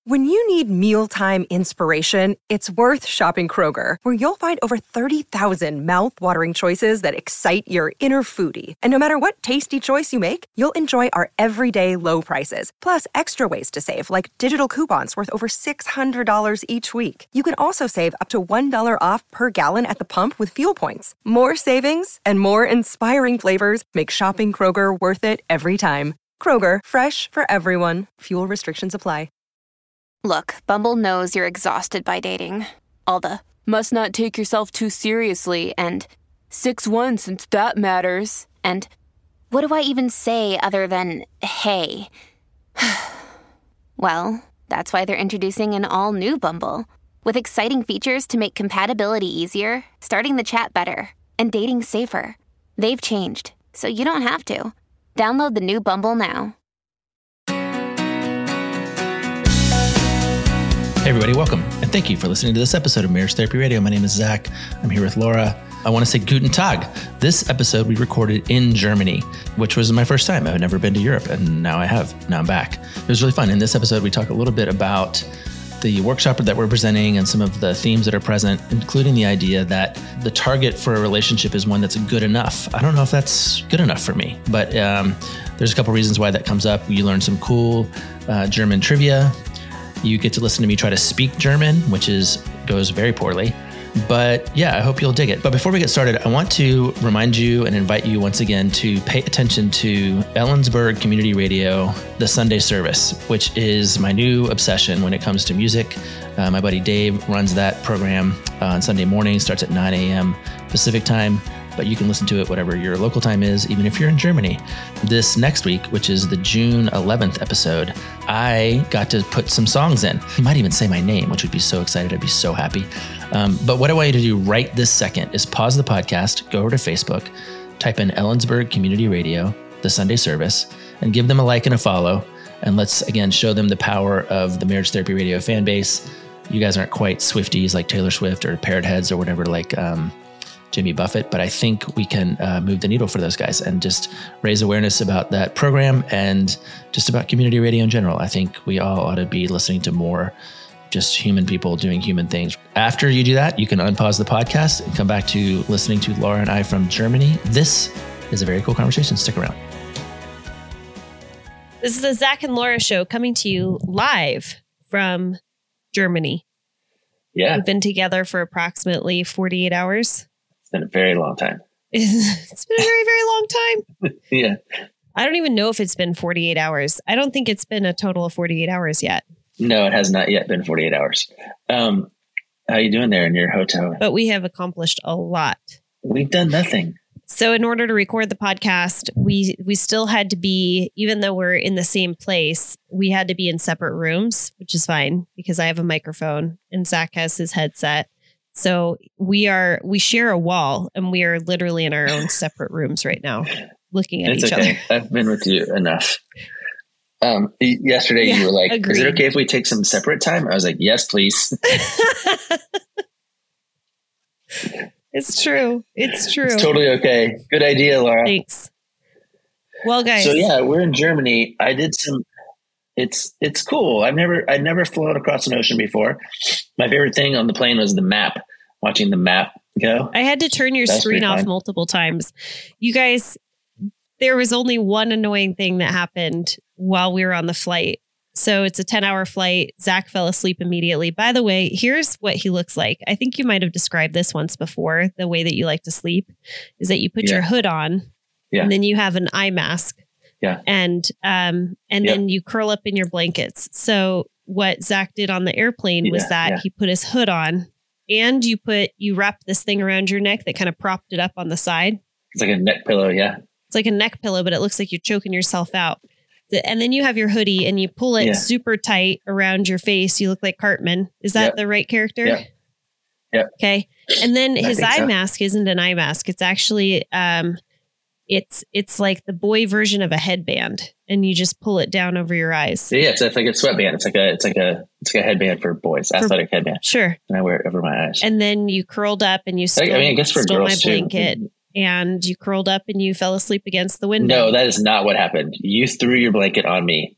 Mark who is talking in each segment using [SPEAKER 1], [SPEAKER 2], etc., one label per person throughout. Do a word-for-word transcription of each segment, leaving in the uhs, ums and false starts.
[SPEAKER 1] When you need mealtime inspiration, it's worth shopping Kroger, where you'll find over thirty thousand mouth-watering choices that excite your inner foodie. And no matter what tasty choice you make, you'll enjoy our everyday low prices, plus extra ways to save, like digital coupons worth over six hundred dollars each week. You can also save up to one dollar off per gallon at the pump with fuel points. More savings and more inspiring flavors make shopping Kroger worth it every time. Kroger, fresh for everyone. Fuel restrictions apply.
[SPEAKER 2] Look, Bumble knows you're exhausted by dating. All the, must not take yourself too seriously, and six one since that matters, and what do I even say other than, hey? Well, that's why they're introducing an all-new Bumble, with exciting features to make compatibility easier, starting the chat better, and dating safer. They've changed, so you don't have to. Download the new Bumble now.
[SPEAKER 3] Hey everybody, welcome, and thank you for listening to this episode of Marriage Therapy Radio. My name is Zach. I'm here with Laura. I want to say Guten Tag. This episode we recorded in Germany, which was my first time. I've never been to Europe, and now I have. Now I'm back. It was really fun. In this episode, we talk a little bit about the workshop that we're presenting and some of the themes that are present, including the idea that the target for a relationship is one that's good enough. I don't know if that's good enough for me, but um, there's a couple reasons why that comes up. You learn some cool uh, German trivia. You get to listen to me try to speak German, which is goes very poorly. But yeah, I hope you'll dig it. But before we get started, I want to remind you and invite you once again to pay attention to Ellensburg Community Radio, the Sunday service, which is my new obsession when it comes to music. Uh, my buddy Dave runs that program uh, on Sunday morning, starts at nine a.m. Pacific time. But you can listen to it whatever your local time is, even if you're in Germany. This next week, which is the June eleventh episode, I got to put some songs in. You might even say my name, which would be so excited. I'd be so happy. Um, but what I want you to do right this second is pause the podcast, go over to Facebook, type in Ellensburg Community Radio, the Sunday service, and give them a like and a follow. And let's, again, show them the power of the Marriage Therapy Radio fan base. You guys aren't quite Swifties like Taylor Swift or Parrot Heads or whatever like um, Jimmy Buffett, but I think we can uh, move the needle for those guys and just raise awareness about that program and just about community radio in general. I think we all ought to be listening to more just human people doing human things. After you do that, you can unpause the podcast and come back to listening to Laura and I from Germany. This is a very cool conversation. Stick around.
[SPEAKER 4] This is the Zach and Laura show coming to you live from Germany.
[SPEAKER 5] Yeah.
[SPEAKER 4] We've been together for approximately forty-eight hours.
[SPEAKER 5] It's been a very long time.
[SPEAKER 4] It's been a very, very long time.
[SPEAKER 5] Yeah.
[SPEAKER 4] I don't even know if it's been forty-eight hours. I don't think it's been a total of forty-eight hours yet.
[SPEAKER 5] No, it has not yet been forty-eight hours. Um, how you doing there in your hotel?
[SPEAKER 4] But we have accomplished a lot.
[SPEAKER 5] We've done nothing.
[SPEAKER 4] So in order to record the podcast, we we still had to be, even though we're in the same place, we had to be in separate rooms, which is fine because I have a microphone and Zach has his headset. So we are we share a wall and we are literally in our own separate rooms right now, looking at
[SPEAKER 5] it's
[SPEAKER 4] each
[SPEAKER 5] okay.
[SPEAKER 4] other.
[SPEAKER 5] I've been with you enough. Um, yesterday
[SPEAKER 4] Yeah,
[SPEAKER 5] you were like,
[SPEAKER 4] agreed.
[SPEAKER 5] Is it okay if we take some separate time? I was like, yes, please.
[SPEAKER 4] It's true. It's true.
[SPEAKER 5] It's totally okay. Good idea, Laura.
[SPEAKER 4] Thanks. Well, guys.
[SPEAKER 5] So yeah, we're in Germany. I did some, it's, it's cool. I've never, I'd never flown across an ocean before. My favorite thing on the plane was the map, watching the map go.
[SPEAKER 4] I had to turn your
[SPEAKER 5] That's
[SPEAKER 4] screen
[SPEAKER 5] pretty
[SPEAKER 4] off
[SPEAKER 5] fun.
[SPEAKER 4] multiple times. You guys, there was only one annoying thing that happened while we were on the flight. So it's a ten hour flight. Zach fell asleep immediately. By the way, here's what he looks like. I think you might have described this once before. The way that you like to sleep is that you put
[SPEAKER 5] Yeah.
[SPEAKER 4] your hood on
[SPEAKER 5] Yeah.
[SPEAKER 4] and then you have an eye mask.
[SPEAKER 5] Yeah.
[SPEAKER 4] And, um, and
[SPEAKER 5] Yep.
[SPEAKER 4] then you curl up in your blankets. So what Zach did on the airplane was
[SPEAKER 5] Yeah,
[SPEAKER 4] that
[SPEAKER 5] yeah.
[SPEAKER 4] he put his hood on and you put, you wrapped this thing around your neck that kind of propped it up on the side.
[SPEAKER 5] It's like a neck pillow. Yeah.
[SPEAKER 4] It's like a neck pillow, but it looks like you're choking yourself out. The- And then you have your hoodie and you pull it
[SPEAKER 5] Yeah.
[SPEAKER 4] super tight around your face. You look like Cartman. Is that
[SPEAKER 5] Yep.
[SPEAKER 4] the right character?
[SPEAKER 5] Yep. Yep.
[SPEAKER 4] Okay. And then
[SPEAKER 5] I
[SPEAKER 4] his
[SPEAKER 5] think
[SPEAKER 4] eye
[SPEAKER 5] so.
[SPEAKER 4] mask isn't an eye mask. It's actually, um, it's, it's like the boy version of a headband and you just pull it down over your eyes.
[SPEAKER 5] So yeah, it's, it's like a sweatband. It's like a, it's like a, it's like a headband for boys, athletic headband.
[SPEAKER 4] Sure.
[SPEAKER 5] And I wear it over my eyes.
[SPEAKER 4] And then you curled up and you stole,
[SPEAKER 5] I mean, I guess for
[SPEAKER 4] stole my
[SPEAKER 5] girls too.
[SPEAKER 4] blanket and you curled up and you fell asleep against the window.
[SPEAKER 5] No, that is not what happened. You threw your blanket on me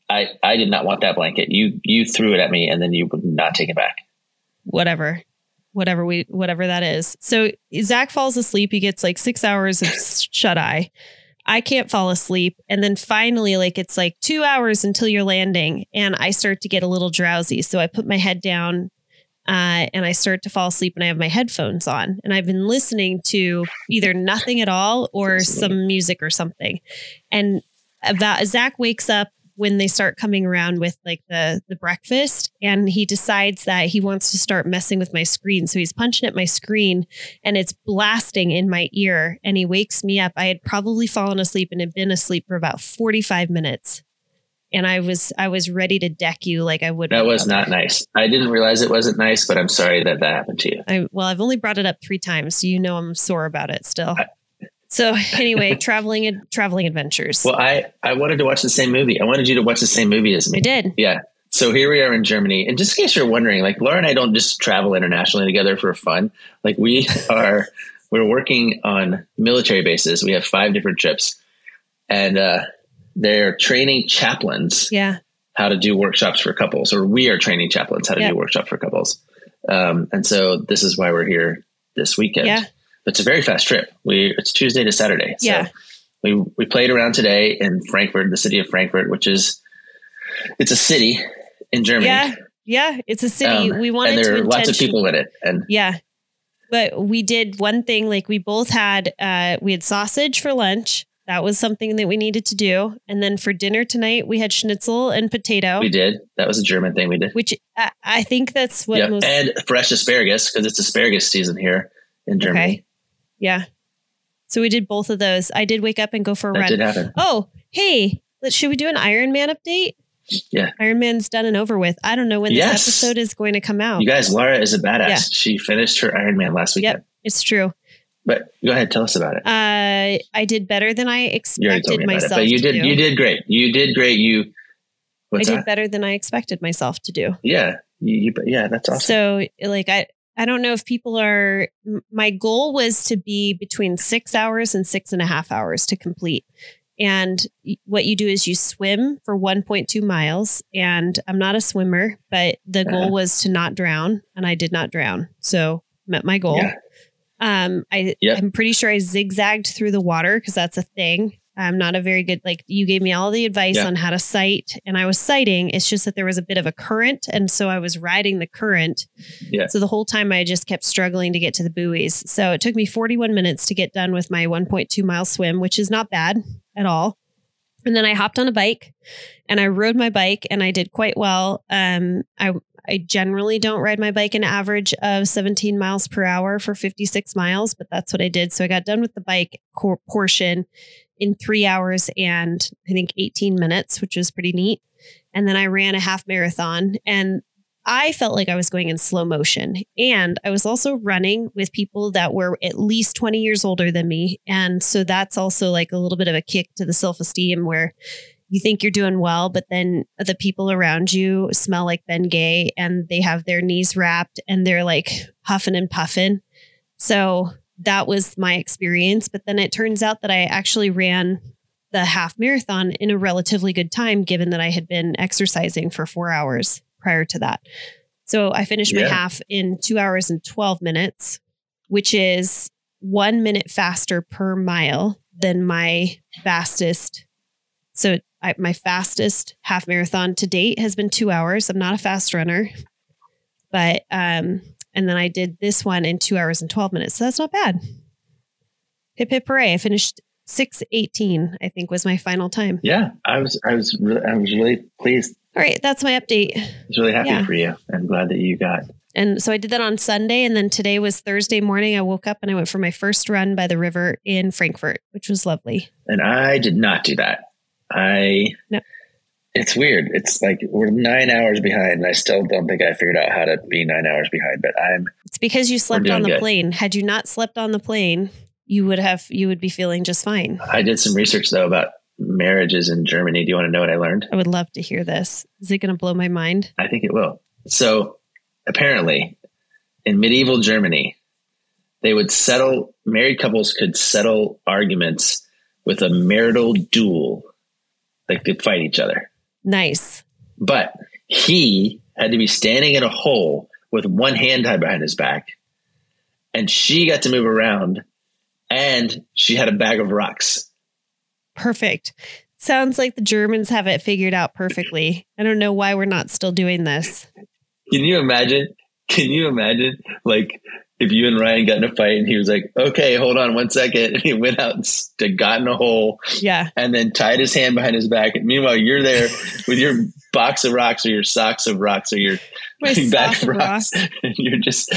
[SPEAKER 5] I, I did not want that blanket. You you threw it at me and then you would not take it back.
[SPEAKER 4] Whatever. Whatever we whatever that is. So Zach falls asleep. He gets like six hours of shut eye. I can't fall asleep. And then finally, like it's like two hours until you're landing. And I start to get a little drowsy. So I put my head down uh, and I start to fall asleep and I have my headphones on. And I've been listening to either nothing at all or some music or something. And about, Zach wakes up when they start coming around with like the, the breakfast, and he decides that he wants to start messing with my screen. So he's punching at my screen and it's blasting in my ear, and he wakes me up. I had probably fallen asleep and had been asleep for about forty-five minutes. And I was, I was ready to deck you like I would.
[SPEAKER 5] That was not nice. I didn't realize it wasn't nice, but I'm sorry that that happened to you.
[SPEAKER 4] I, well, I've only brought it up three times, so you know I'm sore about it still. I, So anyway, traveling and traveling adventures.
[SPEAKER 5] Well, I, I wanted to watch the same movie. I wanted you to watch the same movie as me.
[SPEAKER 4] I did.
[SPEAKER 5] Yeah. So here we are in Germany. And just in case you're wondering, like Laura and I don't just travel internationally together for fun. Like we are, we're working on military bases. We have five different trips, and uh, they're training chaplains
[SPEAKER 4] yeah.
[SPEAKER 5] how to do workshops for couples, or we are training chaplains how to
[SPEAKER 4] yeah.
[SPEAKER 5] do workshops for couples. Um, and so this is why we're here this weekend.
[SPEAKER 4] Yeah.
[SPEAKER 5] It's a very fast trip. We it's Tuesday to Saturday. So
[SPEAKER 4] yeah.
[SPEAKER 5] we we played around today in Frankfurt, the city of Frankfurt, which is it's a city in Germany.
[SPEAKER 4] Yeah, yeah, it's a city.
[SPEAKER 5] Um,
[SPEAKER 4] we wanted
[SPEAKER 5] and there
[SPEAKER 4] to
[SPEAKER 5] are lots of people in it. And
[SPEAKER 4] yeah, but we did one thing. Like we both had uh, we had sausage for lunch. That was something that we needed to do. And then for dinner tonight, we had schnitzel and potato.
[SPEAKER 5] We did. That was a German thing we did.
[SPEAKER 4] Which I, I think that's what
[SPEAKER 5] yep.
[SPEAKER 4] most
[SPEAKER 5] and fresh asparagus, because it's asparagus season here in Germany.
[SPEAKER 4] Okay. Yeah. So we did both of those. I did wake up and go for a
[SPEAKER 5] that
[SPEAKER 4] run.
[SPEAKER 5] Did happen.
[SPEAKER 4] Oh, hey, let's, should we do an Ironman update?
[SPEAKER 5] Yeah.
[SPEAKER 4] Ironman's done and over with. I don't know when
[SPEAKER 5] yes.
[SPEAKER 4] this episode is going to come out.
[SPEAKER 5] You guys, Laura is a badass.
[SPEAKER 4] Yeah.
[SPEAKER 5] She finished her Ironman last weekend.
[SPEAKER 4] Yep, it's true.
[SPEAKER 5] But go ahead, tell us about it.
[SPEAKER 4] Uh, I did better than I expected myself
[SPEAKER 5] it, but you
[SPEAKER 4] to
[SPEAKER 5] did,
[SPEAKER 4] do.
[SPEAKER 5] You did great. You did great. You. What's
[SPEAKER 4] I did
[SPEAKER 5] that?
[SPEAKER 4] better than I expected myself to do.
[SPEAKER 5] Yeah. You, you, yeah, that's awesome.
[SPEAKER 4] So like I. I don't know if people are, my goal was to be between six hours and six and a half hours to complete. And what you do is you swim for one point two miles, and I'm not a swimmer, but the goal uh-huh. was to not drown, and I did not drown. So met my goal. Yeah. Um, I, yep. I'm pretty sure I zigzagged through the water because that's a thing. I'm not a very good, like you gave me all the advice yeah. on how to sight, and I was sighting. It's just that there was a bit of a current. And so I was riding the current.
[SPEAKER 5] Yeah.
[SPEAKER 4] So the whole time I just kept struggling to get to the buoys. So it took me forty-one minutes to get done with my one point two mile swim, which is not bad at all. And then I hopped on a bike and I rode my bike, and I did quite well. Um, I, I generally don't ride my bike an average of seventeen miles per hour for fifty-six miles, but that's what I did. So I got done with the bike cor- portion in three hours and I think eighteen minutes, which was pretty neat. And then I ran a half marathon, and I felt like I was going in slow motion. And I was also running with people that were at least twenty years older than me. And so that's also like a little bit of a kick to the self-esteem, where you think you're doing well, but then the people around you smell like Ben Gay, and they have their knees wrapped and they're like huffing and puffing. So that was my experience. But then it turns out that I actually ran the half marathon in a relatively good time, given that I had been exercising for four hours prior to that. So I finished yeah. my half in two hours and twelve minutes, which is one minute faster per mile than my fastest. So I, my fastest half marathon to date has been two hours. I'm not a fast runner, but, um, and then I did this one in two hours and twelve minutes. So that's not bad. Hip hip hooray. I finished six eighteen, I think was my final time.
[SPEAKER 5] Yeah. I was, I was really, I was really pleased.
[SPEAKER 4] All right. That's my update.
[SPEAKER 5] I was really happy yeah. for you. I'm glad that you got.
[SPEAKER 4] And so I did that on Sunday. And then today was Thursday morning. I woke up and I went for my first run by the river in Frankfurt, which was lovely.
[SPEAKER 5] And I did not do that. I, no. It's weird. It's like we're nine hours behind, and I still don't think I figured out how to be nine hours behind, but I'm.
[SPEAKER 4] It's because you slept on the
[SPEAKER 5] good.
[SPEAKER 4] plane. Had you not slept on the plane, you would have, you would be feeling just fine.
[SPEAKER 5] I did some research though about marriages in Germany. Do you want to know what I learned?
[SPEAKER 4] I would love to hear this. Is it going to blow my mind?
[SPEAKER 5] I think it will. So apparently in medieval Germany, they would settle, married couples could settle arguments with a marital duel. They could fight each other.
[SPEAKER 4] Nice.
[SPEAKER 5] But he had to be standing in a hole with one hand tied behind his back. And she got to move around, and she had a bag of rocks.
[SPEAKER 4] Perfect. Sounds like the Germans have it figured out perfectly. I don't know why we're not still doing this.
[SPEAKER 5] Can you imagine? Can you imagine, like, if you and Ryan got in a fight and he was like, okay, hold on one second. And he went out and st- got in a hole.
[SPEAKER 4] Yeah.
[SPEAKER 5] And then tied his hand behind his back. And meanwhile, you're there with your box of rocks or your socks of rocks or your bag of rocks. rocks. And you're just...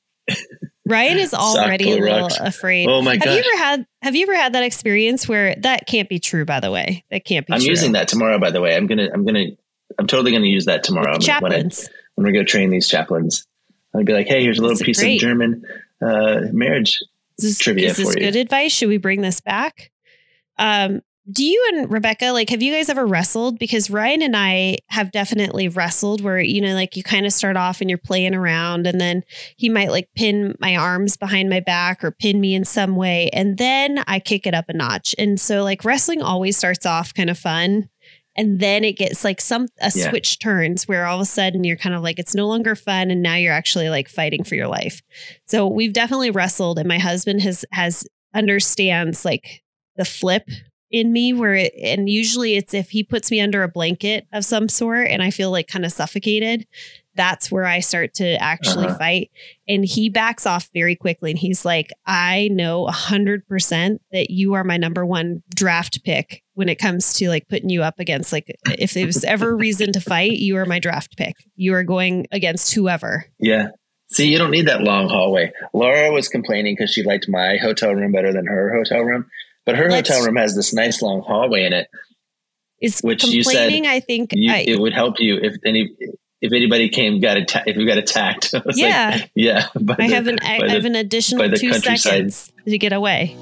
[SPEAKER 4] Ryan is already a little rocks. afraid.
[SPEAKER 5] Oh my god!
[SPEAKER 4] Have you ever had Have you ever had that experience where that can't be true? By the way, that can't be.
[SPEAKER 5] I'm
[SPEAKER 4] true.
[SPEAKER 5] using that tomorrow. By the way, I'm gonna I'm gonna I'm totally gonna use that tomorrow.
[SPEAKER 4] Chaplains.
[SPEAKER 5] When, I, when we go train these chaplains, I'll be like, hey, here's a little piece great. of German uh, marriage
[SPEAKER 4] is this,
[SPEAKER 5] trivia
[SPEAKER 4] is this
[SPEAKER 5] for you.
[SPEAKER 4] Good advice. Should we bring this back? Um, do you and Rebecca, like, have you guys ever wrestled? Because Ryan and I have definitely wrestled where, you know, like you kind of start off and you're playing around and then he might like pin my arms behind my back or pin me in some way. And then I kick it up a notch. And so like wrestling always starts off kind of fun. And then it gets like some, a yeah. switch turns where all of a sudden you're kind of like, it's no longer fun. And now you're actually like fighting for your life. So we've definitely wrestled, and my husband has, has understands like the flip in me where it, and usually it's if he puts me under a blanket of some sort and I feel like kind of suffocated, that's where I start to actually uh-huh. fight. And he backs off very quickly. And he's like, I know a hundred percent that you are my number one draft pick when it comes to like putting you up against, like, if there's ever reason to fight, you are my draft pick. You are going against whoever.
[SPEAKER 5] Yeah. See, you don't need that long hallway. Laura was complaining because she liked my hotel room better than her hotel room. But her Let's, hotel room has this nice long hallway in it.
[SPEAKER 4] Is
[SPEAKER 5] which you said
[SPEAKER 4] I think
[SPEAKER 5] you,
[SPEAKER 4] I,
[SPEAKER 5] it would help you if any if anybody came got atta- if you got attacked. I was
[SPEAKER 4] yeah,
[SPEAKER 5] like, yeah.
[SPEAKER 4] I the, have an I have the, an additional two seconds to get away.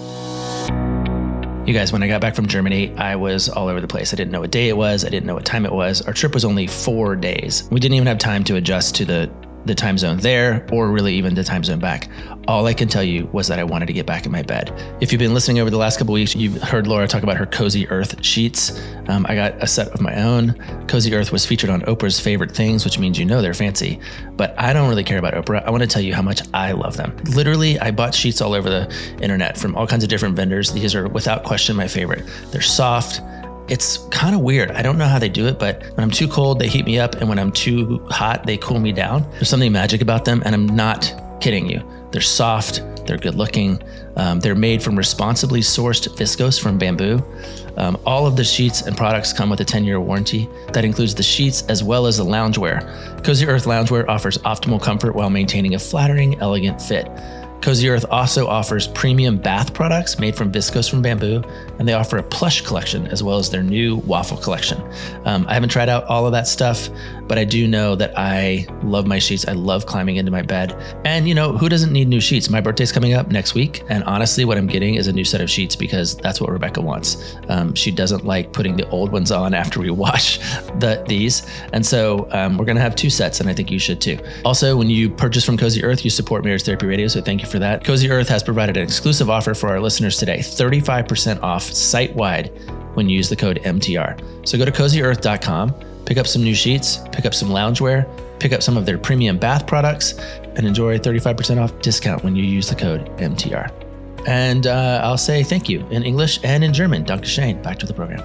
[SPEAKER 3] You guys, when I got back from Germany, I was all over the place. I didn't know what day it was. I didn't know what time it was. Our trip was only four days. We didn't even have time to adjust to the the time zone there, or really even the time zone back. All I can tell you was that I wanted to get back in my bed. If you've been listening over the last couple of weeks, you've heard Laura talk about her Cozy Earth sheets. Um, I got a set of my own. Cozy Earth was featured on Oprah's Favorite Things, which means you know they're fancy. But I don't really care about Oprah. I want to tell you how much I love them. Literally, I bought sheets all over the internet from all kinds of different vendors. These are without question my favorite. They're soft. It's kind of weird. I don't know how they do it, but when I'm too cold, they heat me up. And when I'm too hot, they cool me down. There's something magic about them. And I'm not kidding you. They're soft. They're good looking. Um, they're made from responsibly sourced viscose from bamboo. Um, all of the sheets and products come with a ten-year warranty. That includes the sheets as well as the loungewear. Cozy Earth loungewear offers optimal comfort while maintaining a flattering, elegant fit. Cozy Earth also offers premium bath products made from viscose from bamboo, and they offer a plush collection as well as their new waffle collection. Um, I haven't tried out all of that stuff, but I do know that I love my sheets. I love climbing into my bed. And you know, who doesn't need new sheets? My birthday's coming up next week. And honestly, what I'm getting is a new set of sheets because that's what Rebecca wants. Um, she doesn't like putting the old ones on after we wash the, these. And so um, we're going to have two sets, and I think you should too. Also, when you purchase from Cozy Earth, you support Marriage Therapy Radio. So thank you for that. Cozy Earth has provided an exclusive offer for our listeners today, thirty-five percent off site-wide when you use the code M T R. So go to cozy earth dot com, pick up some new sheets, pick up some loungewear, pick up some of their premium bath products, and enjoy a thirty-five percent off discount when you use the code M T R. And uh, I'll say thank you in English and in German. Dankeschön. Back to the program.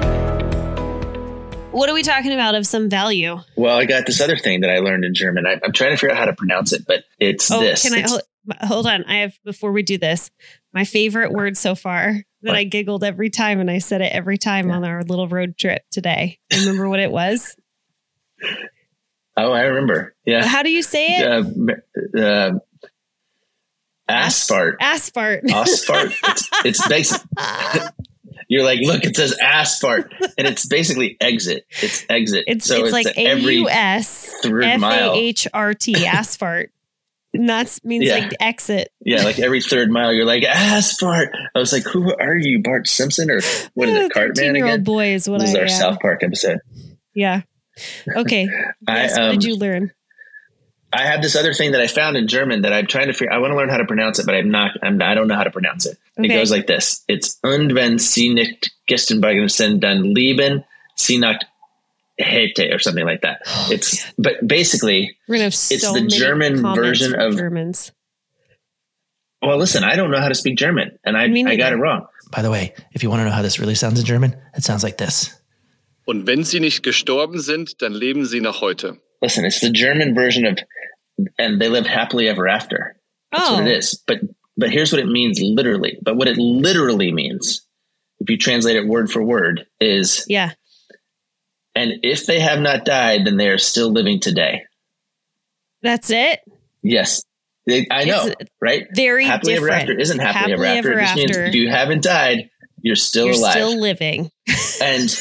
[SPEAKER 4] What are we talking about of some value?
[SPEAKER 5] Well, I got this other thing that I learned in German. I, I'm trying to figure out how to pronounce it, but it's
[SPEAKER 4] oh,
[SPEAKER 5] this.
[SPEAKER 4] Can I
[SPEAKER 5] it's,
[SPEAKER 4] hold, hold on? I have, before we do this, my favorite word so far that what? I giggled every time, and I said it every time yeah. on our little road trip today. Remember what it was?
[SPEAKER 5] Oh, I remember. Yeah.
[SPEAKER 4] How do you say it?
[SPEAKER 5] Uh, uh, Asphalt.
[SPEAKER 4] Asphalt.
[SPEAKER 5] Asphalt. It's, it's basically, you're like, look, it says asphalt, and it's basically exit. It's exit.
[SPEAKER 4] It's, so it's, it's like A U S F A H R T, asphalt. And that means yeah. like exit.
[SPEAKER 5] Yeah, like every third mile, you're like, asphalt. I was like, who are you, Bart Simpson, or what is it, Cartman again?
[SPEAKER 4] Boy is what
[SPEAKER 5] this
[SPEAKER 4] I
[SPEAKER 5] is our
[SPEAKER 4] am.
[SPEAKER 5] South Park episode.
[SPEAKER 4] Yeah. Okay. Yes, I, um, what did you learn?
[SPEAKER 5] I have this other thing that I found in German that I'm trying to figure. I want to learn how to pronounce it, but I'm not. I'm, I don't know how to pronounce it. Okay. It goes like this: it's "Und wenn sie nicht gestern sind, dann lieben sie nicht Hete or something like that. It's, but basically
[SPEAKER 4] We're gonna have
[SPEAKER 5] it's
[SPEAKER 4] so
[SPEAKER 5] the
[SPEAKER 4] many
[SPEAKER 5] German
[SPEAKER 4] comments
[SPEAKER 5] version
[SPEAKER 4] from
[SPEAKER 5] of
[SPEAKER 4] Germans.
[SPEAKER 5] Well, listen, I don't know how to speak German, and I,
[SPEAKER 4] Me
[SPEAKER 5] I got
[SPEAKER 4] neither.
[SPEAKER 5] it wrong.
[SPEAKER 3] By the way, if you want to know how this really sounds in German, it sounds like this.
[SPEAKER 6] Und wenn sie nicht gestorben sind, dann leben sie noch heute.
[SPEAKER 5] Listen, it's the German version of, and they lived happily ever after. That's
[SPEAKER 4] Oh.
[SPEAKER 5] what it is. But but here's what it means literally. But what it literally means, if you translate it word for word, is,
[SPEAKER 4] Yeah.
[SPEAKER 5] and if they have not died, then they are still living today.
[SPEAKER 4] That's it.
[SPEAKER 5] Yes. They, I know,
[SPEAKER 4] It's
[SPEAKER 5] right?
[SPEAKER 4] very
[SPEAKER 5] happily
[SPEAKER 4] different.
[SPEAKER 5] ever after isn't happily,
[SPEAKER 4] Happily
[SPEAKER 5] ever after.
[SPEAKER 4] ever
[SPEAKER 5] It just means
[SPEAKER 4] after.
[SPEAKER 5] if you haven't died, you're still
[SPEAKER 4] You're
[SPEAKER 5] alive.
[SPEAKER 4] still living.
[SPEAKER 5] And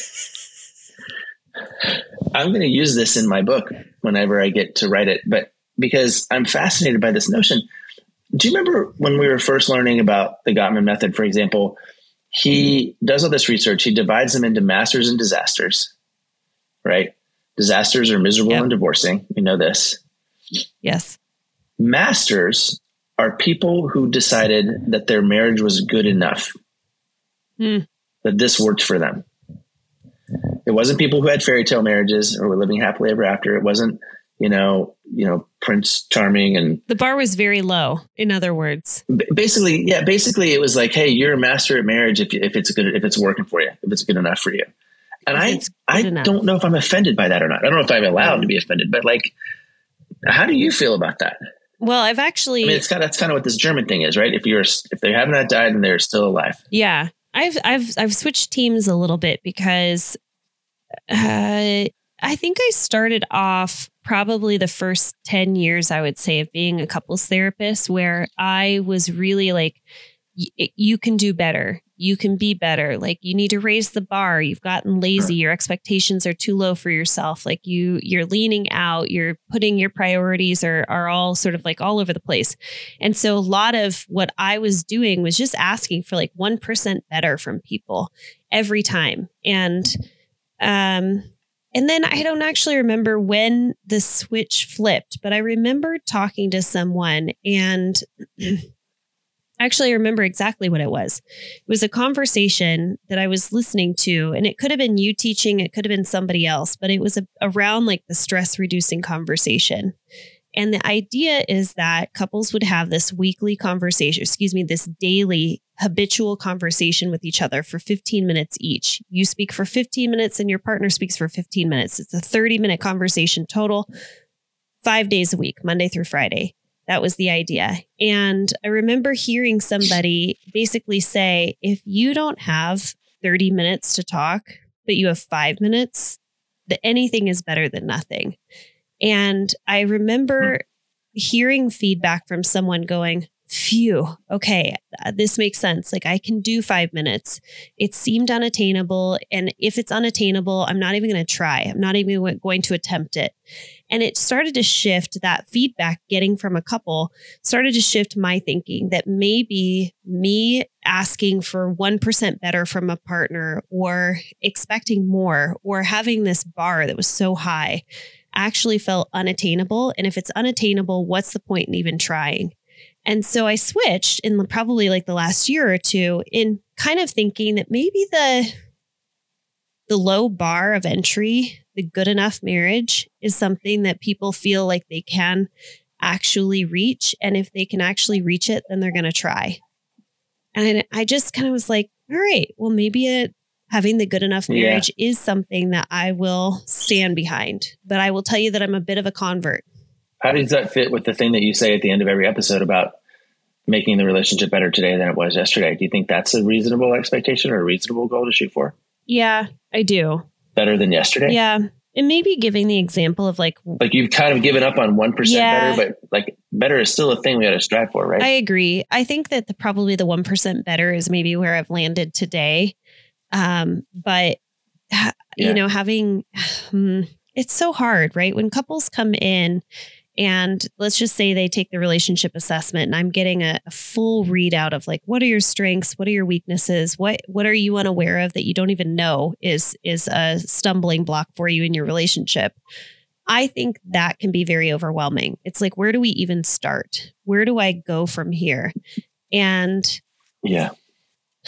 [SPEAKER 5] I'm going to use this in my book whenever I get to write it, but because I'm fascinated by this notion. Do you remember when we were first learning about the Gottman method, for example? He does all this research. He divides them into masters and disasters, right? Disasters are miserable
[SPEAKER 4] Yep.
[SPEAKER 5] and divorcing. We know this.
[SPEAKER 4] Yes.
[SPEAKER 5] Masters are people who decided that their marriage was good enough,
[SPEAKER 4] Hmm.
[SPEAKER 5] that this worked for them. It wasn't people who had fairy tale marriages or were living happily ever after. It wasn't, you know, you know, Prince Charming and
[SPEAKER 4] The bar was very low, in other words.
[SPEAKER 5] b- basically, yeah, basically it was like, hey, you're a master at marriage if if it's good, if it's working for you, if it's good enough for you. And
[SPEAKER 4] If
[SPEAKER 5] I,
[SPEAKER 4] it's good
[SPEAKER 5] I
[SPEAKER 4] enough.
[SPEAKER 5] don't know if I'm offended by that or not. I don't know if I'm allowed to be offended, but like, how do you feel about that?
[SPEAKER 4] Well, I've actually
[SPEAKER 5] I mean, it's kind of, that's kind of what this German thing is, right? If you're, if they have not died and they're still alive.
[SPEAKER 4] Yeah, I've I've I've switched teams a little bit because uh, I think I started off probably the first ten years, I would say, of being a couples therapist, where I was really like, y- you can do better. You can be better. Like, you need to raise the bar. You've gotten lazy. Your expectations are too low for yourself. Like you, you're leaning out, you're putting your priorities are, are all sort of like all over the place. And so a lot of what I was doing was just asking for like one percent better from people every time. And, um, and then I don't actually remember when the switch flipped, but I remember talking to someone and actually, I remember exactly what it was. It was a conversation that I was listening to, and it could have been you teaching, it could have been somebody else, but it was a, around like the stress reducing conversation. And the idea is that couples would have this weekly conversation, excuse me, this daily habitual conversation with each other for fifteen minutes each. You speak for fifteen minutes and your partner speaks for fifteen minutes. It's a thirty minute conversation total, five days a week, Monday through Friday. That was the idea. And I remember hearing somebody basically say, if you don't have thirty minutes to talk, but you have five minutes, that anything is better than nothing. And I remember hearing feedback from someone going, phew, okay, this makes sense. Like, I can do five minutes. It seemed unattainable. And if it's unattainable, I'm not even going to try. I'm not even going to attempt it. And it started to shift that feedback getting from a couple started to shift my thinking that maybe me asking for one percent better from a partner or expecting more or having this bar that was so high actually felt unattainable. And if it's unattainable, what's the point in even trying? And so I switched in probably like the last year or two in kind of thinking that maybe the the low bar of entry, the good enough marriage, is something that people feel like they can actually reach. And if they can actually reach it, then they're going to try. And I just kind of was like, all right, well, maybe it, having the good enough marriage yeah. is something that I will stand behind. But I will tell you that I'm a bit of a convert.
[SPEAKER 5] How does that fit with the thing that you say at the end of every episode about making the relationship better today than it was yesterday? Do you think that's a reasonable expectation or a reasonable goal to shoot for?
[SPEAKER 4] Yeah, I do.
[SPEAKER 5] Better than yesterday?
[SPEAKER 4] Yeah. And maybe giving the example of like...
[SPEAKER 5] Like you've kind of given up on one percent
[SPEAKER 4] yeah.
[SPEAKER 5] better, but like better is still a thing we got to strive for, right?
[SPEAKER 4] I agree. I think that the, probably the one percent better is maybe where I've landed today. Um, but, yeah. you know, having... It's so hard, right? When couples come in and let's just say they take the relationship assessment and I'm getting a, a full readout of like, what are your strengths? What are your weaknesses? What, what are you unaware of that you don't even know is, is a stumbling block for you in your relationship? I think that can be very overwhelming. It's like, where do we even start? Where do I go from here? And
[SPEAKER 5] yeah,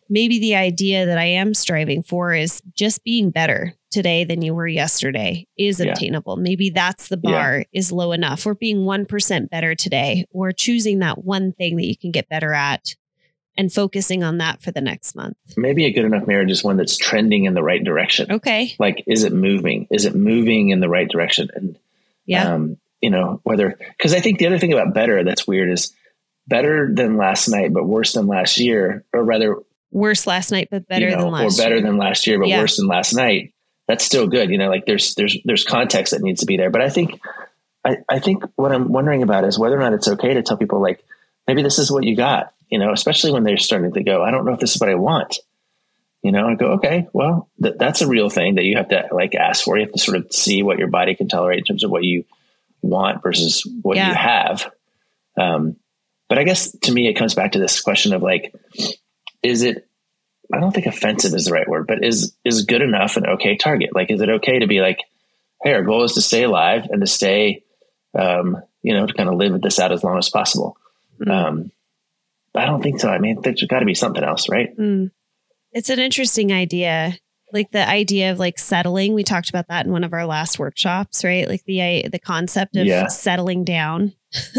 [SPEAKER 4] maybe the idea that I am striving for is just being better today than you were yesterday is
[SPEAKER 5] Yeah.
[SPEAKER 4] obtainable. Maybe that's the bar
[SPEAKER 5] Yeah.
[SPEAKER 4] is low enough, or being one percent better today, or choosing that one thing that you can get better at and focusing on that for the next month.
[SPEAKER 5] Maybe a good enough marriage is one that's trending in the right direction.
[SPEAKER 4] Okay.
[SPEAKER 5] Like, is it moving? Is it moving in the right direction? And,
[SPEAKER 4] Yeah.
[SPEAKER 5] um, you know, whether, because I think the other thing about better that's weird is better than last night, but worse than last year, or rather,
[SPEAKER 4] Worse last night, but better
[SPEAKER 5] you know,
[SPEAKER 4] than last
[SPEAKER 5] or better
[SPEAKER 4] year.
[SPEAKER 5] than last year, but
[SPEAKER 4] Yeah.
[SPEAKER 5] worse than last night. That's still good. You know, like there's, there's, there's context that needs to be there. But I think, I, I think what I'm wondering about is whether or not it's okay to tell people like, maybe this is what you got, you know, especially when they're starting to go, I don't know if this is what I want, you know, I go, okay, well, th- that's a real thing that you have to like ask for. You have to sort of see what your body can tolerate in terms of what you want versus what
[SPEAKER 4] Yeah.
[SPEAKER 5] you have. Um, but I guess to me, it comes back to this question of like, is it, I don't think offensive is the right word, but is, is good enough an okay target? Like, is it okay to be like, hey, our goal is to stay alive and to stay, um, you know, to kind of live this out as long as possible.
[SPEAKER 4] Mm.
[SPEAKER 5] Um, I don't think so. I mean, there's got to be something else, right?
[SPEAKER 4] Mm. It's an interesting idea. Like the idea of like settling. We talked about that in one of our last workshops, right? Like the, the concept of
[SPEAKER 5] Yeah.
[SPEAKER 4] settling down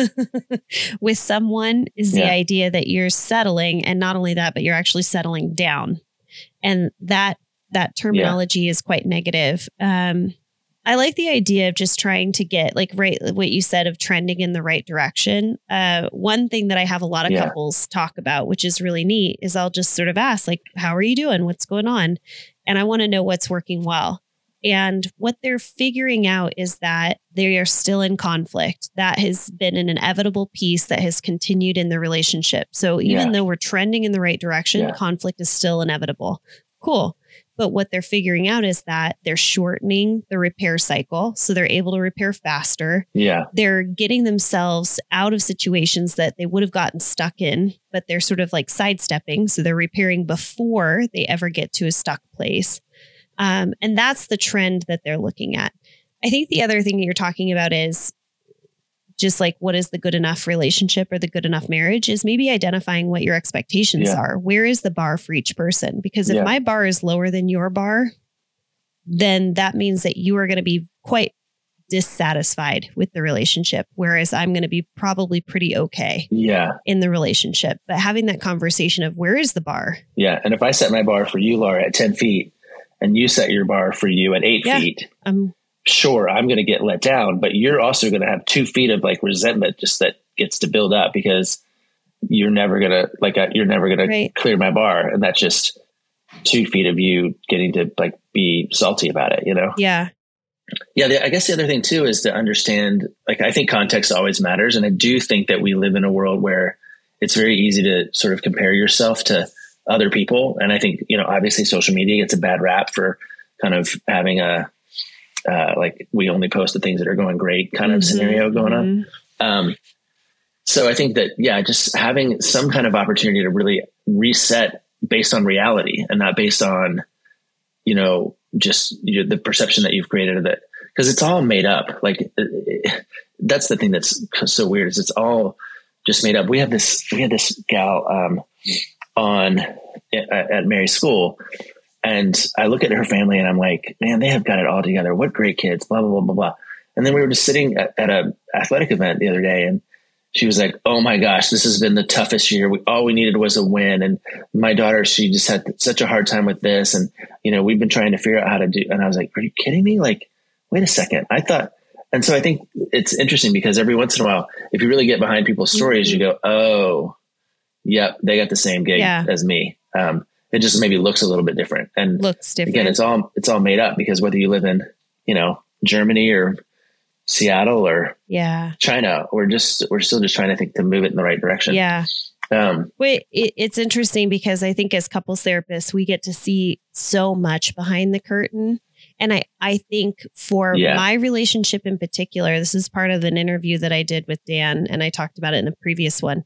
[SPEAKER 4] with someone is the
[SPEAKER 5] Yeah.
[SPEAKER 4] idea that you're settling. And not only that, but you're actually settling down. And that, that terminology is quite negative. Um, I like the idea of just trying to get like, right, what you said of trending in the right direction. Uh, one thing that I have a lot of
[SPEAKER 5] Yeah.
[SPEAKER 4] couples talk about, which is really neat, is I'll just sort of ask like, how are you doing? What's going on? And I want to know what's working well. And what they're figuring out is that they are still in conflict. That has been an inevitable piece that has continued in the relationship. So even
[SPEAKER 5] Yeah.
[SPEAKER 4] though we're trending in the right direction,
[SPEAKER 5] Yeah.
[SPEAKER 4] conflict is still inevitable. Cool. But what they're figuring out is that they're shortening the repair cycle. So they're able to repair faster.
[SPEAKER 5] Yeah.
[SPEAKER 4] They're getting themselves out of situations that they would have gotten stuck in, but they're sort of like sidestepping. So they're repairing before they ever get to a stuck place. Um, and that's the trend that they're looking at. I think the other thing that you're talking about is just like, what is the good enough relationship or the good enough marriage is maybe identifying what your expectations
[SPEAKER 5] Yeah.
[SPEAKER 4] are. Where is the bar for each person? Because if
[SPEAKER 5] Yeah.
[SPEAKER 4] my bar is lower than your bar, then that means that you are going to be quite dissatisfied with the relationship. Whereas I'm going to be probably pretty okay
[SPEAKER 5] Yeah.
[SPEAKER 4] in the relationship. But having that conversation of where is the bar?
[SPEAKER 5] Yeah. And if I set my bar for you, Laura, at ten feet and you set your bar for you at eight
[SPEAKER 4] Yeah.
[SPEAKER 5] feet,
[SPEAKER 4] Um,
[SPEAKER 5] sure, I'm going to get let down, but you're also going to have two feet of like resentment just that gets to build up because you're never going to like, uh, you're never going to
[SPEAKER 4] Right.
[SPEAKER 5] clear my bar. And that's just two feet of you getting to like be salty about it, you know?
[SPEAKER 4] yeah.
[SPEAKER 5] Yeah. The, I guess the other thing too is to understand, like, I think context always matters. And I do think that we live in a world where it's very easy to sort of compare yourself to other people. And I think, you know, obviously social media gets a bad rap for kind of having a, uh, like we only post the things that are going great kind of
[SPEAKER 4] Mhm,
[SPEAKER 5] scenario going on.
[SPEAKER 4] mhm.
[SPEAKER 5] Um, so I think that, yeah, just having some kind of opportunity to really reset based on reality and not based on, you know, just you know, the perception that you've created of it, because it's all made up. Like it, it, that's the thing that's so weird is it's all just made up. We have this, we had this gal um, on at, at Mary's school. And I look at her family and I'm like, man, they have got it all together. What great kids, blah, blah, blah, blah, blah. And then we were just sitting at, at a athletic event the other day and she was like, oh my gosh, this has been the toughest year. We, all we needed was a win. And my daughter, she just had such a hard time with this. And, you know, we've been trying to figure out how to do. And I was like, are you kidding me? Like, wait a second. I thought, and so I think it's interesting because every once in a while, if you really get behind people's stories,
[SPEAKER 4] Mm-hmm.
[SPEAKER 5] you go, oh, yep, they got the same gig
[SPEAKER 4] Yeah.
[SPEAKER 5] as me. Um, it just maybe looks a little bit different. And
[SPEAKER 4] Looks different.
[SPEAKER 5] again, it's all, it's all made up because whether you live in, you know, Germany or Seattle or
[SPEAKER 4] yeah.
[SPEAKER 5] China, we're just, we're still just trying to think to move it in the right direction.
[SPEAKER 4] Yeah.
[SPEAKER 5] Um,
[SPEAKER 4] Wait, it, it's interesting because I think as couples therapists, we get to see so much behind the curtain. And I, I think for
[SPEAKER 5] Yeah.
[SPEAKER 4] my relationship in particular, this is part of an interview that I did with Dan, and I talked about it in a previous one,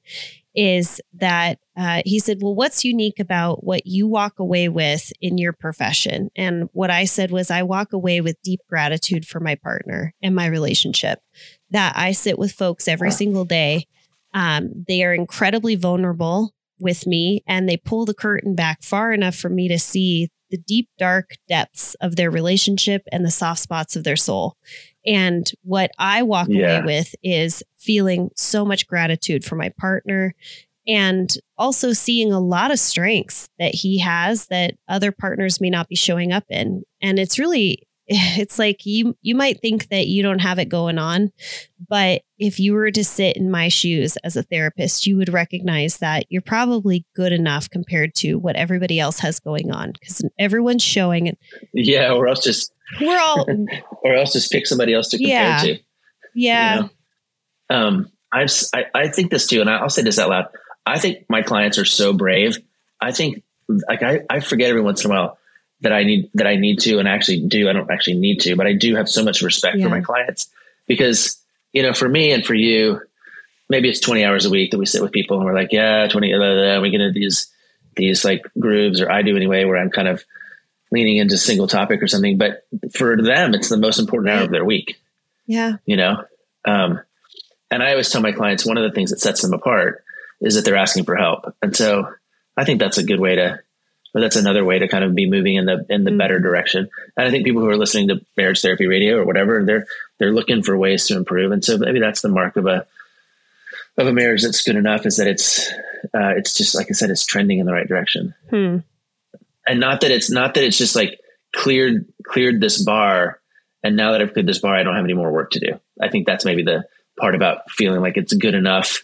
[SPEAKER 4] is that uh, he said, well, what's unique about what you walk away with in your profession? And what I said was, I walk away with deep gratitude for my partner and my relationship, that I sit with folks every single day. Um, they are incredibly vulnerable with me and they pull the curtain back far enough for me to see the deep, dark depths of their relationship and the soft spots of their soul. And what I walk
[SPEAKER 5] Yeah.
[SPEAKER 4] away with is feeling so much gratitude for my partner and also seeing a lot of strengths that he has that other partners may not be showing up in. And it's really, it's like you, you might think that you don't have it going on, but if you were to sit in my shoes as a therapist, you would recognize that you're probably good enough compared to what everybody else has going on because everyone's showing it.
[SPEAKER 5] Yeah. Or else just,
[SPEAKER 4] We're all,
[SPEAKER 5] or else just pick somebody else to compare
[SPEAKER 4] Yeah.
[SPEAKER 5] to.
[SPEAKER 4] yeah,
[SPEAKER 5] You know? Um, I've, I, I think this too, and I'll say this out loud. I think my clients are so brave. I think like I, I forget every once in a while that I need, that I need to, and actually do. I don't actually need to, but I do have so much respect
[SPEAKER 4] Yeah.
[SPEAKER 5] for my clients because, you know, for me and for you, maybe it's twenty hours a week that we sit with people and we're like, yeah, twenty, blah, blah, blah. We get into these, these like grooves, or I do anyway, where I'm kind of leaning into a single topic or something, but for them, it's the most important hour of their week,
[SPEAKER 4] yeah,
[SPEAKER 5] you know? Um, and I always tell my clients, one of the things that sets them apart is that they're asking for help. And so I think that's a good way to, or that's another way to kind of be moving in the, in the
[SPEAKER 4] Mm.
[SPEAKER 5] better direction. And I think people who are listening to Marriage Therapy Radio or whatever, they're, they're looking for ways to improve. And so maybe that's the mark of a, of a marriage that's good enough, is that it's, uh, it's just, like I said, it's trending in the right direction.
[SPEAKER 4] Hmm.
[SPEAKER 5] And not that it's not that it's just like cleared, cleared this bar. And now that I've cleared this bar, I don't have any more work to do. I think that's maybe the part about feeling like it's good enough,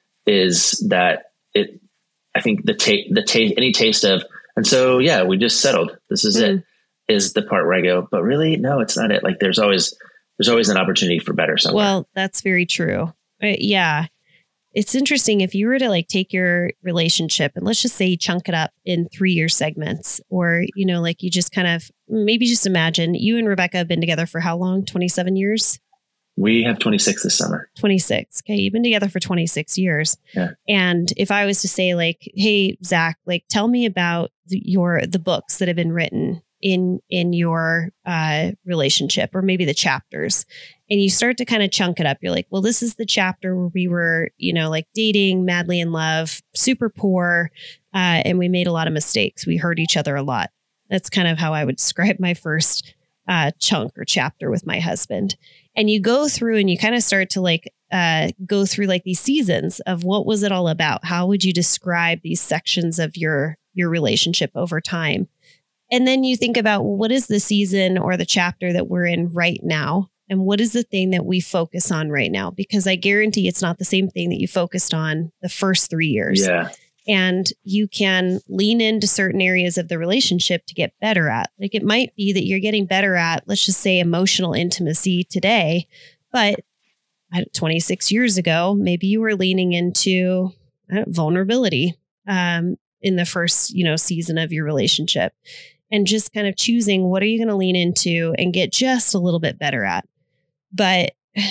[SPEAKER 5] is that it, I think the taste, the taste, any taste of, and so, yeah, we just settled. This is
[SPEAKER 4] Mm.
[SPEAKER 5] it, is the part where I go, but really, no, it's not it. Like there's always, there's always an opportunity for better somewhere.
[SPEAKER 4] Well, that's very true. Uh, yeah. It's interesting if you were to like take your relationship and let's just say you chunk it up in three year segments, or, you know, like you just kind of maybe just imagine you and Rebecca have been together for how long? twenty-seven years?
[SPEAKER 5] We have twenty-six this summer.
[SPEAKER 4] twenty-six. Okay. You've been together for twenty-six years.
[SPEAKER 5] Yeah.
[SPEAKER 4] And if I was to say like, hey, Zach, like tell me about the, your, the books that have been written in, in your uh, relationship, or maybe the chapters, and you start to kind of chunk it up. You're like, well, this is the chapter where we were, you know, like dating, madly in love, super poor. Uh, and we made a lot of mistakes. We hurt each other a lot. That's kind of how I would describe my first uh, chunk or chapter with my husband. And you go through and you kind of start to like uh, go through like these seasons of what was it all about? How would you describe these sections of your, your relationship over time? And then you think about, well, what is the season or the chapter that we're in right now? And what is the thing that we focus on right now? Because I guarantee it's not the same thing that you focused on the first three years.
[SPEAKER 5] Yeah.
[SPEAKER 4] And you can lean into certain areas of the relationship to get better at. Like it might be that you're getting better at, let's just say, emotional intimacy today, but twenty-six years ago, maybe you were leaning into uh, vulnerability um, in the first, you know, season of your relationship, and just kind of choosing what are you going to lean into and get just a little bit better at. But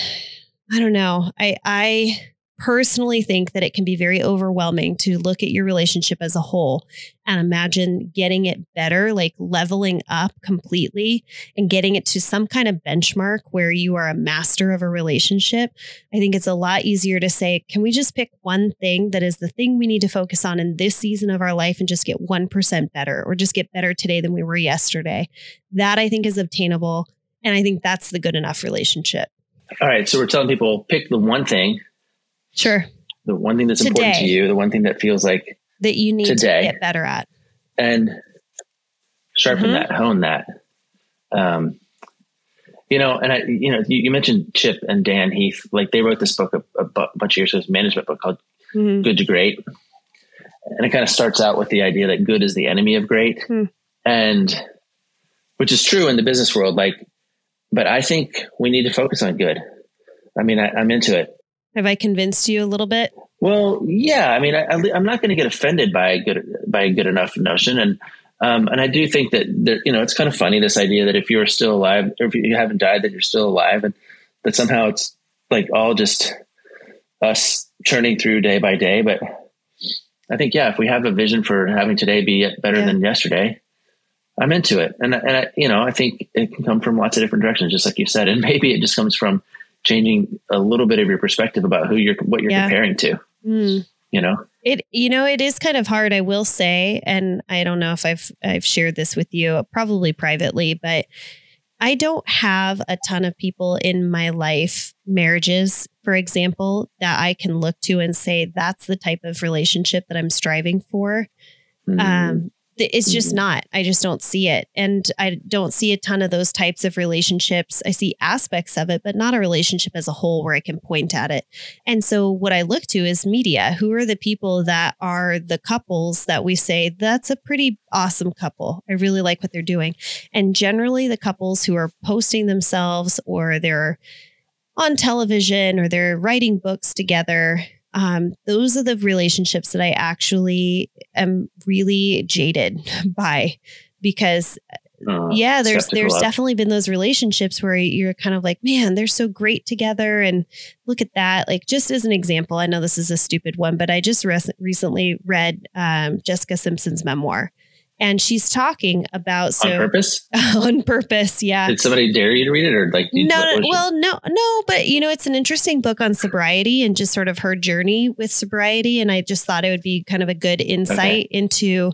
[SPEAKER 4] I don't know. I I. personally think that it can be very overwhelming to look at your relationship as a whole and imagine getting it better, like leveling up completely and getting it to some kind of benchmark where you are a master of a relationship. I think it's a lot easier to say, can we just pick one thing that is the thing we need to focus on in this season of our life and just get one percent better, or just get better today than we were yesterday? That I think is obtainable. And I think that's the good enough relationship.
[SPEAKER 5] All right. So we're telling people, pick the one thing.
[SPEAKER 4] Sure.
[SPEAKER 5] The one thing that's
[SPEAKER 4] Today.
[SPEAKER 5] important to you, the one thing that feels like
[SPEAKER 4] that you need
[SPEAKER 5] today.
[SPEAKER 4] to get better at.
[SPEAKER 5] And sharpen
[SPEAKER 4] Mhm.
[SPEAKER 5] that, hone that. Um, you know, and I, you know, you, you mentioned Chip and Dan Heath, like they wrote this book a, a bu- bunch of years ago, this management book called
[SPEAKER 4] Mhm.
[SPEAKER 5] Good to Great. And it kind of starts out with the idea that good is the enemy of great.
[SPEAKER 4] Hmm.
[SPEAKER 5] And which is true in the business world. Like, but I think we need to focus on good. I mean, I, I'm into it.
[SPEAKER 4] Have I convinced you a little bit?
[SPEAKER 5] Well, yeah. I mean, I, I'm not going to get offended by a good by a good enough notion, and um, and I do think that there, you know, it's kind of funny, this idea that if you're still alive, or if you haven't died, that you're still alive, and that somehow it's like all just us churning through day by day. But I think, yeah, if we have a vision for having today be better
[SPEAKER 4] Yeah.
[SPEAKER 5] than yesterday, I'm into it, and and I, you know, I think it can come from lots of different directions, just like you said, and maybe it just comes from changing a little bit of your perspective about who you're, what you're
[SPEAKER 4] Yeah.
[SPEAKER 5] comparing to.
[SPEAKER 4] Mm.
[SPEAKER 5] you know?
[SPEAKER 4] It, you know, it is kind of hard, I will say, and I don't know if I've, I've shared this with you, probably privately, but I don't have a ton of people in my life, marriages, for example, that I can look to and say, that's the type of relationship that I'm striving for. Mm-hmm. Um, it's just mm-hmm. not, I just don't see it. And I don't see a ton of those types of relationships. I see aspects of it, but not a relationship as a whole where I can point at it. And so what I look to is media. Who are the people that are the couples that we say, that's a pretty awesome couple. I really like what they're doing. And generally the couples who are posting themselves or they're on television or they're writing books together, Um, those are the relationships that I actually am really jaded by, because uh, yeah, there's there's up. definitely been those relationships where you're kind of like, man, they're so great together. And look at that. Like, just as an example, I know this is a stupid one, but I just res- recently read um, Jessica Simpson's memoir. And she's talking about so
[SPEAKER 5] on purpose,
[SPEAKER 4] on purpose. Yeah.
[SPEAKER 5] Did somebody dare you to read it, or like?
[SPEAKER 4] You, no, no well, no, no. But you know, it's an interesting book on sobriety and just sort of her journey with sobriety. And I just thought it would be kind of a good insight okay. into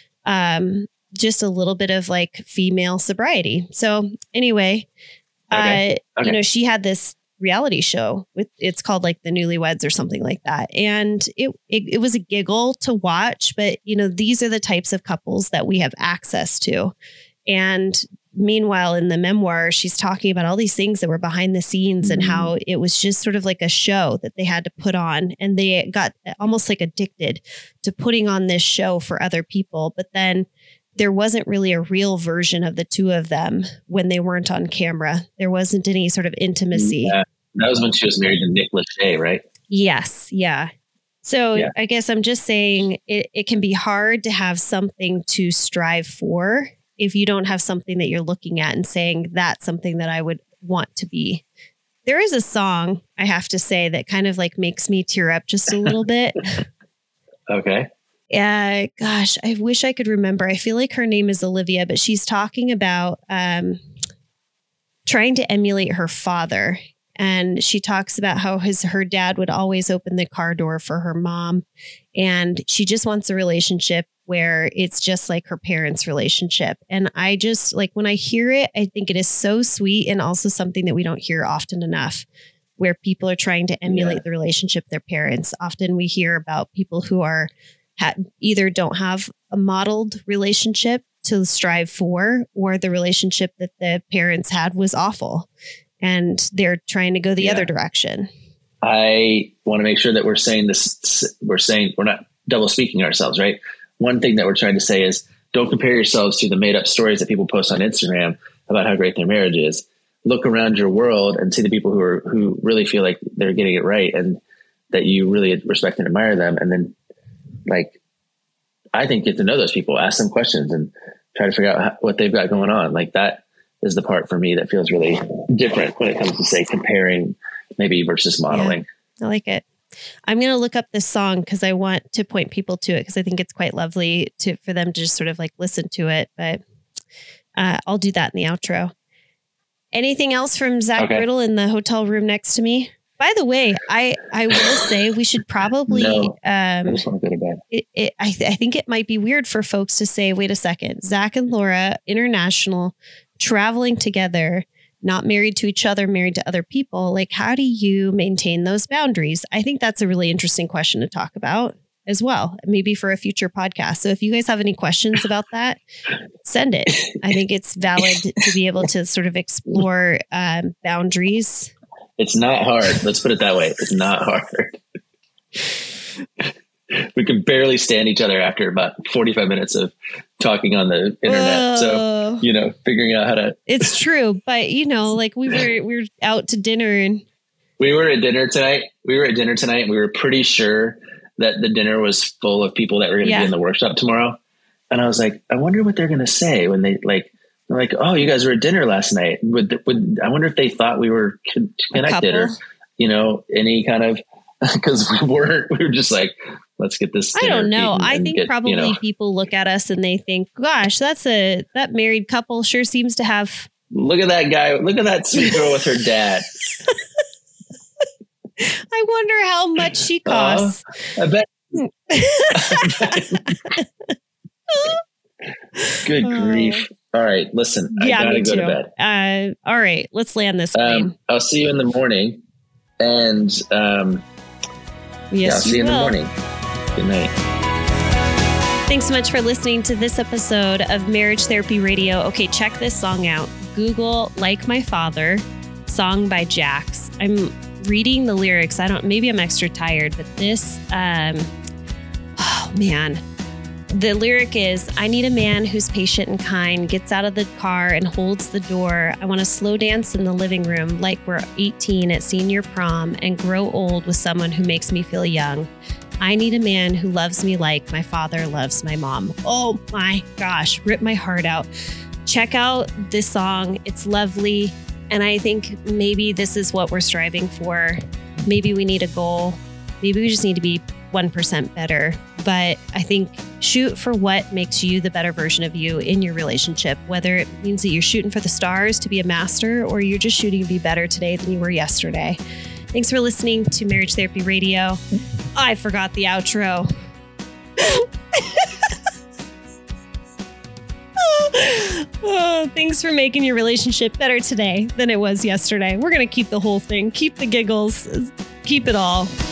[SPEAKER 4] um, just a little bit of like female sobriety. So anyway, okay. Uh, okay. you know, she had this reality show with, it's called like The Newlyweds or something like that. And it, it it was a giggle to watch, but you know, these are the types of couples that we have access to. And meanwhile, in the memoir, she's talking about all these things that were behind the scenes mm-hmm. and how it was just sort of like a show that they had to put on. And they got almost like addicted to putting on this show for other people. But then there wasn't really a real version of the two of them when they weren't on camera. There wasn't any sort of intimacy.
[SPEAKER 5] Yeah. That was when she was married to Nick Lachey, right?
[SPEAKER 4] Yes. Yeah. So yeah. I guess I'm just saying it, it can be hard to have something to strive for if you don't have something that you're looking at and saying that's something that I would want to be. There is a song, I have to say, that kind of like makes me tear up just a little bit.
[SPEAKER 5] Okay.
[SPEAKER 4] Uh, gosh, I wish I could remember. I feel like her name is Olivia, but she's talking about um, trying to emulate her father. And she talks about how his her dad would always open the car door for her mom. And she just wants a relationship where it's just like her parents' relationship. And I just like when I hear it, I think it is so sweet and also something that we don't hear often enough, where people are trying to emulate yeah. the relationship with their parents. Often we hear about people who are ha- either don't have a modeled relationship to strive for, or the relationship that the parents had was awful and they're trying to go the yeah. other direction.
[SPEAKER 5] I want to make sure that we're saying this, we're saying we're not double speaking ourselves, right? One thing that we're trying to say is don't compare yourselves to the made up stories that people post on Instagram about how great their marriage is. Look around your world and see the people who are, who really feel like they're getting it right and that you really respect and admire them. And then like, I think get to know those people, ask them questions and try to figure out how, what they've got going on. Like that is the part for me that feels really different when it comes to say comparing maybe versus modeling.
[SPEAKER 4] Yeah, I like it. I'm going to look up this song because I want to point people to it because I think it's quite lovely to for them to just sort of like listen to it. But uh, I'll do that in the outro. Anything else from Zach okay. Riddle in the hotel room next to me? By the way, I, I will say we should probably. No, um, I just want to go to bed. It, it, I, th- I think it might be weird for folks to say, wait a second, Zach and Laura, international, traveling together, not married to each other, married to other people. Like, how do you maintain those boundaries? I think that's a really interesting question to talk about as well, maybe for a future podcast. So if you guys have any questions about that, send it. I think it's valid to be able to sort of explore um, boundaries.
[SPEAKER 5] It's not hard. Let's put it that way. It's not hard. We can barely stand each other after about forty-five minutes of talking on the internet. Uh, so, you know, figuring out how to.
[SPEAKER 4] It's true. But, you know, like we were, we were out to dinner and.
[SPEAKER 5] We were at dinner tonight. We were at dinner tonight and we were pretty sure that the dinner was full of people that were going to yeah. be in the workshop tomorrow. And I was like, I wonder what they're going to say when they like, they're like, oh, you guys were at dinner last night. Would, would I wonder if they thought we were con- connected or, you know, any kind of, because we weren't, we were just like, let's get this.
[SPEAKER 4] I don't know. I think get, probably you know, people look at us and they think, gosh, that's a, that married couple sure seems to have.
[SPEAKER 5] Look at that guy. Look at that sweet girl with her dad.
[SPEAKER 4] I wonder how much she costs.
[SPEAKER 5] Uh, I bet Good grief. All right, listen, I
[SPEAKER 4] yeah,
[SPEAKER 5] gotta
[SPEAKER 4] me
[SPEAKER 5] go
[SPEAKER 4] too.
[SPEAKER 5] to bed.
[SPEAKER 4] Uh, all right, let's land this plane.
[SPEAKER 5] Um, I'll see you in the morning. And um,
[SPEAKER 4] yes,
[SPEAKER 5] yeah, I'll see you in the
[SPEAKER 4] will.
[SPEAKER 5] morning. Good night.
[SPEAKER 4] Thanks so much for listening to this episode of Marriage Therapy Radio. Okay, check this song out. Google Like My Father, song by Jax. I'm reading the lyrics. I don't, maybe I'm extra tired, but this, um, oh man. The lyric is, I need a man who's patient and kind, gets out of the car and holds the door. I want to slow dance in the living room like we're eighteen at senior prom and grow old with someone who makes me feel young. I need a man who loves me like my father loves my mom. Oh my gosh, rip my heart out. Check out this song. It's lovely. And I think maybe this is what we're striving for. Maybe we need a goal. Maybe we just need to be one percent better. But I think shoot for what makes you the better version of you in your relationship, whether it means that you're shooting for the stars to be a master or you're just shooting to be better today than you were yesterday. Thanks for listening to Marriage Therapy Radio. I forgot the outro. Oh, thanks for making your relationship better today than it was yesterday. We're going to keep the whole thing, keep the giggles, keep it all.